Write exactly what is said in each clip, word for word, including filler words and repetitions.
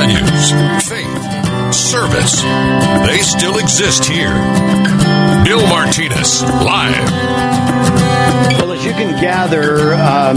values, faith, service, they still exist here. Bill Martinez, live. Well, as you can gather, um,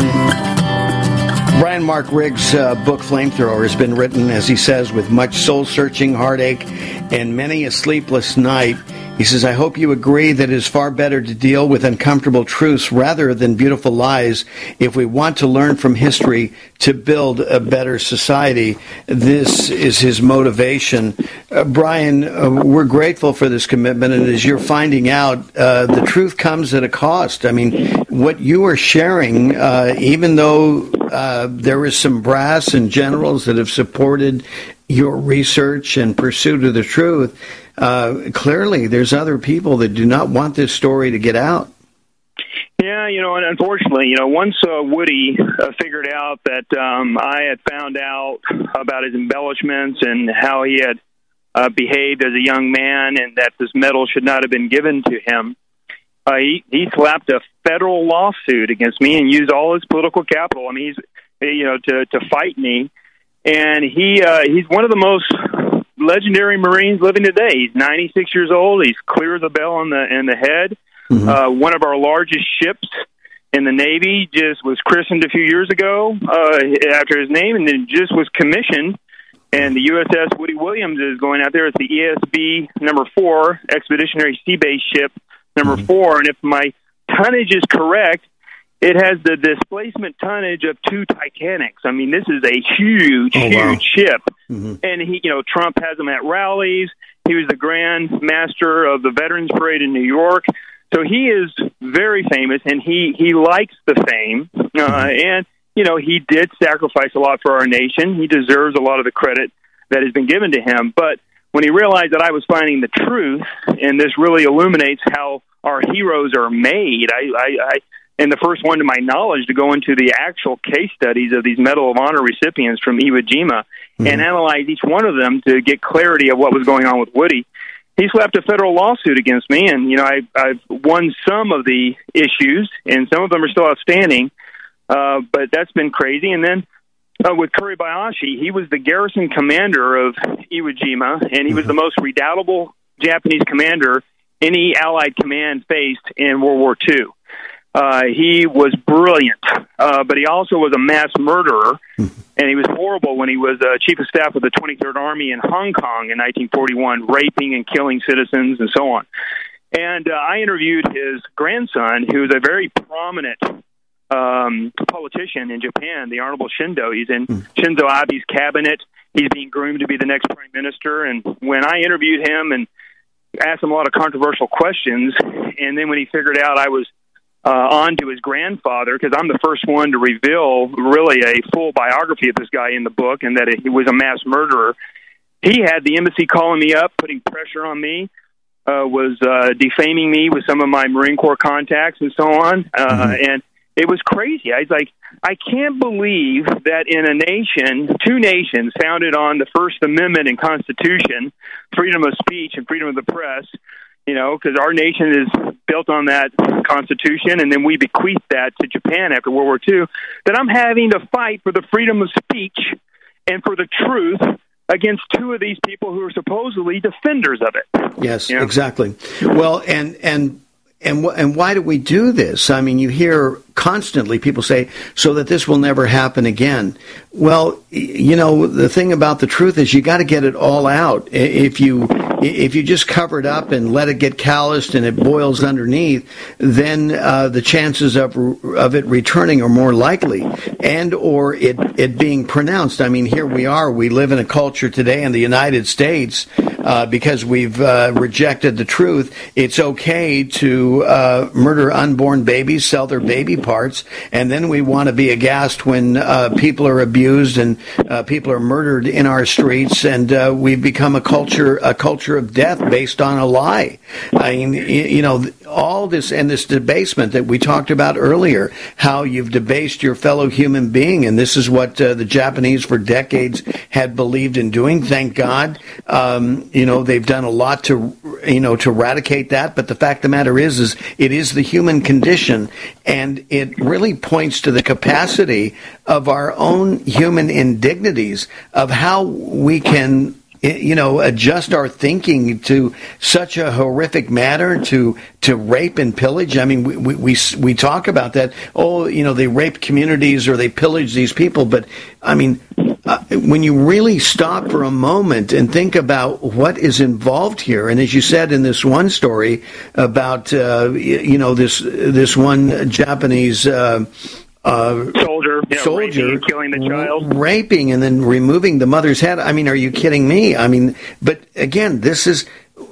Brian Mark Riggs' uh, book, Flamethrower, has been written, as he says, with much soul-searching heartache and many a sleepless night. He says, I hope you agree that it is far better to deal with uncomfortable truths rather than beautiful lies if we want to learn from history to build a better society. This is his motivation. Uh, Brian, uh, we're grateful for this commitment, and as you're finding out, uh, the truth comes at a cost. I mean, what you are sharing, uh, even though uh, there is some brass and generals that have supported your research and pursuit of the truth, Uh, clearly, there's other people that do not want this story to get out. Yeah, you know, and unfortunately, you know, once uh, Woody uh, figured out that um, I had found out about his embellishments and how he had uh, behaved as a young man and that this medal should not have been given to him, uh, he, he slapped a federal lawsuit against me and used all his political capital. I mean, he's, you know, to, to fight me. And he uh, he's one of the most legendary Marines living today. He's ninety-six years old. He's clear as a bell on the in the head. Mm-hmm. Uh, one of our largest ships in the Navy just was christened a few years ago uh, after his name, and then just was commissioned. And the U S S Woody Williams is going out there. It's the E S B number four, Expeditionary Sea Base ship number mm-hmm. four. And if my tonnage is correct, it has the displacement tonnage of two Titanics. I mean, this is a huge, oh, huge wow. ship. Mm-hmm. And he, you know, Trump has him at rallies. He was the Grand Master of the Veterans Parade in New York. So he is very famous, and he, he likes the fame. Uh, mm-hmm. And, you know, he did sacrifice a lot for our nation. He deserves a lot of the credit that has been given to him. But when he realized that I was finding the truth, and this really illuminates how our heroes are made, I, I, I and the first one to my knowledge to go into the actual case studies of these Medal of Honor recipients from Iwo Jima mm-hmm. and analyze each one of them to get clarity of what was going on with Woody. He slapped a federal lawsuit against me, and, you know, I, I've won some of the issues, and some of them are still outstanding, uh, but that's been crazy. And then uh, with Kuribayashi, he was the garrison commander of Iwo Jima, and he mm-hmm. was the most redoubtable Japanese commander any Allied command faced in World War Two. Uh, he was brilliant, uh, but he also was a mass murderer, and he was horrible when he was uh, chief of staff of the twenty-third Army in Hong Kong in nineteen forty-one, raping and killing citizens and so on. And uh, I interviewed his grandson, who is a very prominent um, politician in Japan, the Honorable Shindo. He's in Shinzo Abe's cabinet. He's being groomed to be the next prime minister. And when I interviewed him and asked him a lot of controversial questions, and then when he figured out I was Uh, on to his grandfather, because I'm the first one to reveal really a full biography of this guy in the book, and that he was a mass murderer. He had the embassy calling me up, putting pressure on me, uh, was uh, defaming me with some of my Marine Corps contacts and so on. Uh, mm-hmm. And it was crazy. I was like, I can't believe that in a nation, two nations founded on the First Amendment and Constitution, freedom of speech and freedom of the press, you know, because our nation is built on that Constitution, and then we bequeathed that to Japan after World War Two, that I'm having to fight for the freedom of speech and for the truth against two of these people who are supposedly defenders of it. Yes, you know? Exactly. Well, and and and and why do we do this? I mean, you hear constantly people say, so that this will never happen again. Well, you know, the thing about the truth is you got to get it all out. If you if you just cover it up and let it get calloused and it boils underneath, then uh, the chances of of it returning are more likely, and or it it being pronounced. I mean, here we are. We live in a culture today in the United States uh, because we've uh, rejected the truth. It's okay to uh, murder unborn babies, sell their baby parts, and then we want to be aghast when uh, people are abused and uh, people are murdered in our streets, and uh, we've become a culture a culture of death based on a lie. I mean, you know, all this and this debasement that we talked about earlier, how you've debased your fellow human being, and this is what uh, the Japanese for decades had believed in doing. Thank God, um, you know, they've done a lot to, you know, to eradicate that. But the fact of the matter is, is it is the human condition, and it really points to the capacity of our own human indignities of how we can, you know, adjust our thinking to such a horrific manner, to to rape and pillage. I mean, we we we, we talk about that. Oh, you know, they rape communities or they pillage these people. But I mean, uh, when you really stop for a moment and think about what is involved here, and as you said in this one story about, uh, you know, this this one Japanese. Uh, Uh, soldier, you know, soldier raping, killing the child, raping, and then removing the mother's head. I mean, are you kidding me? I mean, but again, this is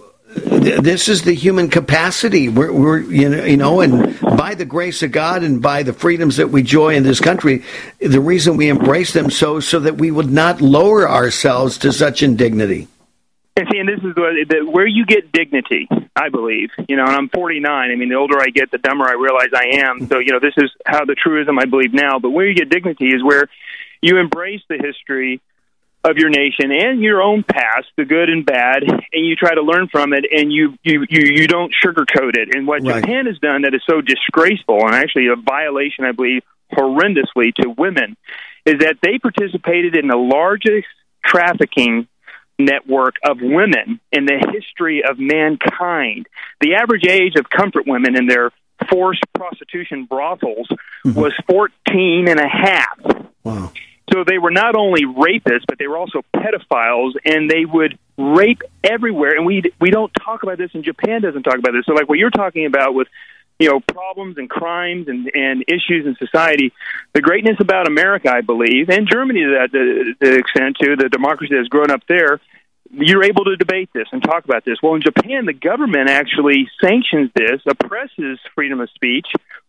this is the human capacity. We're, we're you know, you know, and by the grace of God and by the freedoms that we enjoy in this country, the reason we embrace them so so that we would not lower ourselves to such indignity. And see, and this is the, the, where you get dignity, I believe. You know, and I'm forty-nine. I mean, the older I get, the dumber I realize I am. So, you know, this is how the truism I believe now. But where you get dignity is where you embrace the history of your nation and your own past, the good and bad, and you try to learn from it, and you you, you, you don't sugarcoat it. And what right. Japan has done that is so disgraceful, and actually a violation, I believe, horrendously to women, is that they participated in the largest trafficking network of women in the history of mankind. The average age of comfort women in their forced prostitution brothels mm-hmm. was fourteen and a half. Wow. So they were not only rapists, but they were also pedophiles, and they would rape everywhere. And we we don't talk about this, and Japan doesn't talk about this. So like what you're talking about with, you know, problems and crimes and, and issues in society, the greatness about America, I believe, and Germany to that to the extent, too, the democracy that's grown up there, you're able to debate this and talk about this. Well, in Japan, the government actually sanctions this, oppresses freedom of speech,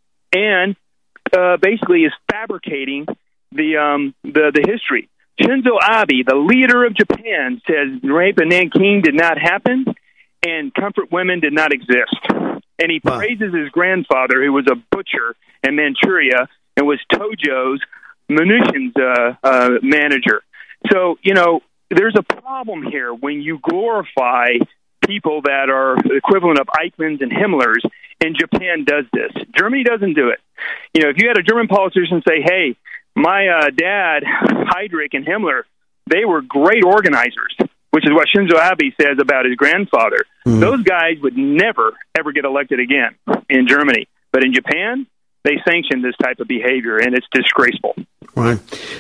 and uh, basically is fabricating the, um, the the history. Shinzo Abe, the leader of Japan, says rape in Nanking did not happen and comfort women did not exist. And he wow. praises his grandfather, who was a butcher in Manchuria and was Tojo's munitions uh, uh, manager. So, you know, there's a problem here when you glorify people that are equivalent of Eichmanns and Himmlers, and Japan does this. Germany doesn't do it. You know, if you had a German politician say, hey, my uh, dad, Heydrich and Himmler, they were great organizers, which is what Shinzo Abe says about his grandfather. Mm-hmm. Those guys would never, ever get elected again in Germany. But in Japan, they sanction this type of behavior, and it's disgraceful. Right.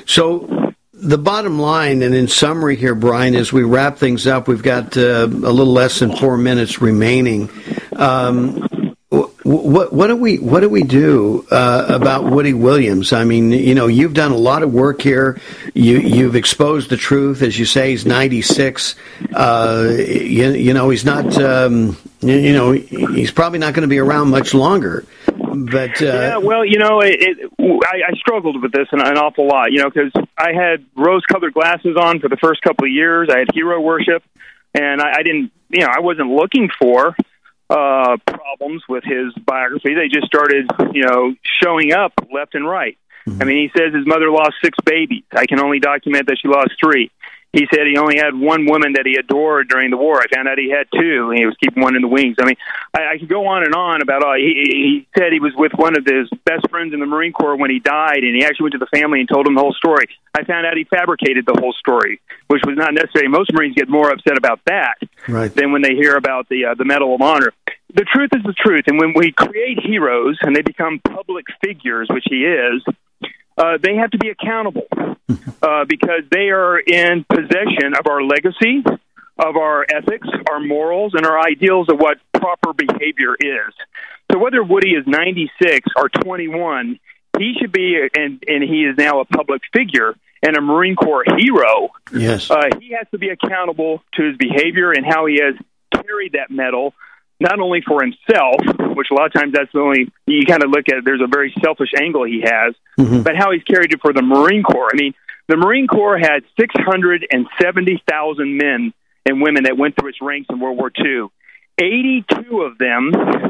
So the bottom line, and in summary here, Brian, as we wrap things up, we've got uh, a little less than four minutes remaining. Um, what, what do we what do we do uh, about Woody Williams? I mean, you know, you've done a lot of work here. You you've exposed the truth, as you say. He's ninety-six. Uh, you, you know, he's not. Um, you, you know, he's probably not going to be around much longer. But uh, yeah, well, you know, it, it, I, I struggled with this an, an awful lot, you know, because I had rose-colored glasses on for the first couple of years. I had hero worship, and I, I didn't, you know, I wasn't looking for uh, problems with his biography. They just started, you know, showing up left and right. Mm-hmm. I mean, he says his mother lost six babies. I can only document that she lost three. He said he only had one woman that he adored during the war. I found out he had two, and he was keeping one in the wings. I mean, I, I could go on and on about all. He, he said he was with one of his best friends in the Marine Corps when he died, and he actually went to the family and told them the whole story. I found out he fabricated the whole story, which was not necessary. Most Marines get more upset about that right. than when they hear about the uh, the Medal of Honor. The truth is the truth, and when we create heroes and they become public figures, which he is, Uh, they have to be accountable uh, because they are in possession of our legacy, of our ethics, our morals, and our ideals of what proper behavior is. So whether Woody is ninety-six or twenty-one, he should be, and, and he is now a public figure and a Marine Corps hero. Yes, uh, he has to be accountable to his behavior and how he has carried that medal, not only for himself, which a lot of times that's the only, you kind of look at it, there's a very selfish angle he has, mm-hmm. but how he's carried it for the Marine Corps. I mean, the Marine Corps had six hundred seventy thousand men and women that went through its ranks in World War Two. eighty-two of them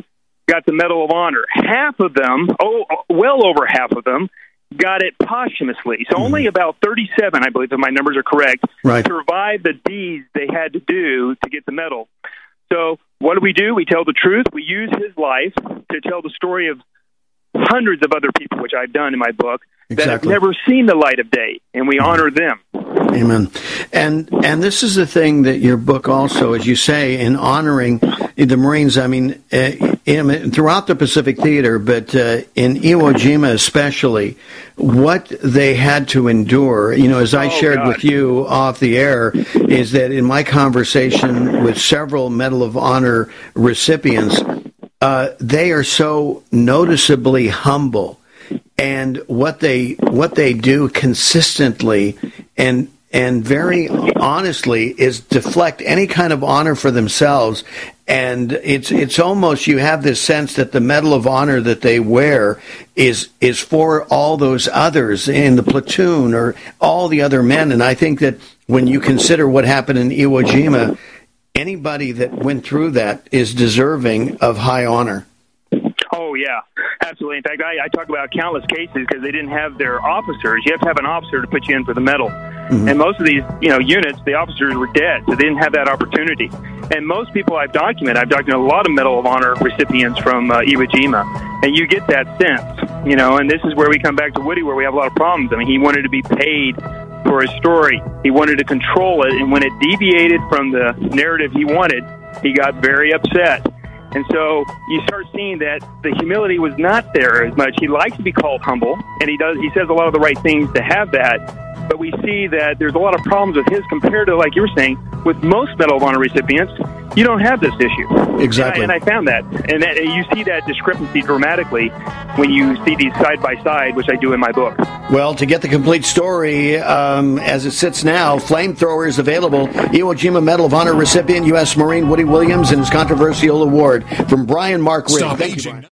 got the Medal of Honor. Half of them, oh, well over half of them, got it posthumously. So mm-hmm. only about thirty-seven, I believe, if my numbers are correct, right. survived the deeds they had to do to get the medal. So what do we do? We tell the truth. We use his life to tell the story of hundreds of other people, which I've done in my book, exactly. that have never seen the light of day, and we honor them. Amen. And and this is the thing that your book also, as you say, in honoring the Marines, I mean, uh, in, throughout the Pacific Theater, but uh, in Iwo Jima especially, what they had to endure, you know, as I oh, shared God. with you off the air, is that in my conversation with several Medal of Honor recipients, uh, they are so noticeably humble. And what they what they do consistently and and very honestly is deflect any kind of honor for themselves. And it's it's almost, you have this sense that the Medal of Honor that they wear is is for all those others in the platoon or all the other men. And I think that when you consider what happened in Iwo Jima, anybody that went through that is deserving of high honor. Oh, yeah, absolutely. In fact, I, I talk about countless cases because they didn't have their officers. You have to have an officer to put you in for the medal. Mm-hmm. And most of these, you know, units, the officers were dead, so they didn't have that opportunity. And most people I've documented, I've documented a lot of Medal of Honor recipients from uh, Iwo Jima, and you get that sense, you know, and this is where we come back to Woody, where we have a lot of problems. I mean, he wanted to be paid for his story. He wanted to control it, and when it deviated from the narrative he wanted, he got very upset. And so you start seeing that the humility was not there as much. He likes to be called humble, and he does. He says a lot of the right things to have that. But we see that there's a lot of problems with his compared to, like you were saying, with most Medal of Honor recipients, you don't have this issue. Exactly. And I, and I found that. And that, you see that discrepancy dramatically when you see these side by side, which I do in my book. Well, to get the complete story, um, as it sits now, Flamethrower is available. Iwo Jima Medal of Honor recipient, U S Marine Woody Williams, and his controversial award from Brian Mark Rigg. Stop Thank aging. you, Brian.